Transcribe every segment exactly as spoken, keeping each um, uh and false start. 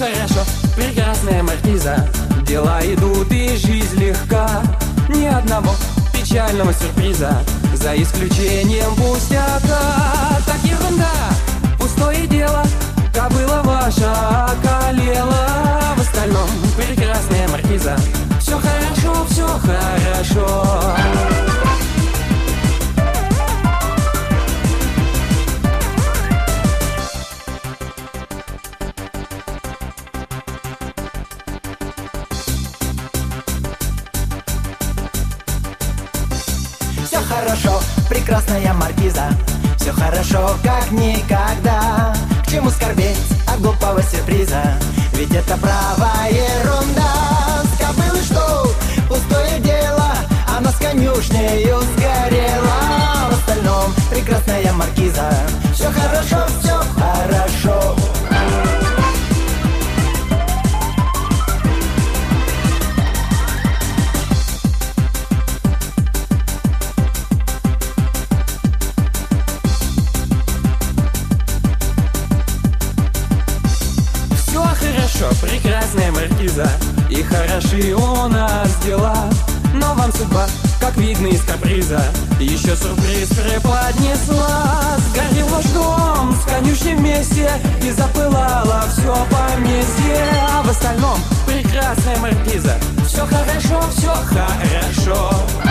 хорошо, прекрасная маркиза. Дела идут и жизнь легка. Ни одного печального сюрприза, за исключением пустяка. Так ерунда, пустое дело, кобыла ваша околела. В остальном прекрасная маркиза. Все хорошо, все хорошо. Все хорошо, прекрасная маркиза. Все хорошо, как никогда. К чему скорбеть от глупого сюрприза? Ведь это правая ерунда. С кобылы что? Пустое дело. Она с конюшнею сгорела. В остальном прекрасная маркиза. Все хорошо, все хорошо. Прекрасная маркиза, и хороши у нас дела. Но вам судьба, как видно из каприза, еще сюрприз преподнесла. Сгорел ваш дом с конюшней вместе, и запылало все поместье. А в остальном прекрасная маркиза. Все хорошо, все хорошо.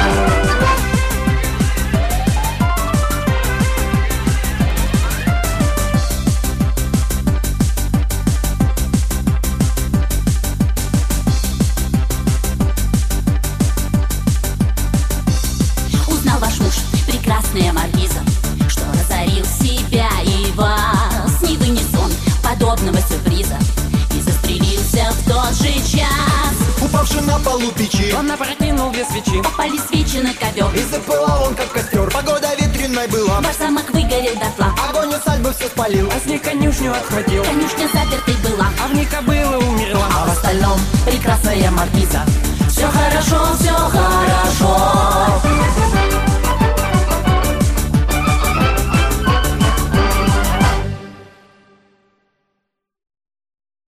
Маркиза, что разорил себя и вас. Не вынес он подобного сюрприза и застрелился в тот же час. Упавший на полу печи, он опрокинул две свечи, попали свечи на ковер, и запылал он как костер. Погода ветреной была, ваш замок выгорел дотла. Огонь усадьбы все спалил, а снег конюшню отхватил. Конюшня запертой была, а в ней кобыла умерла. А в остальном прекрасная маркиза. Все хорошо, все хорошо.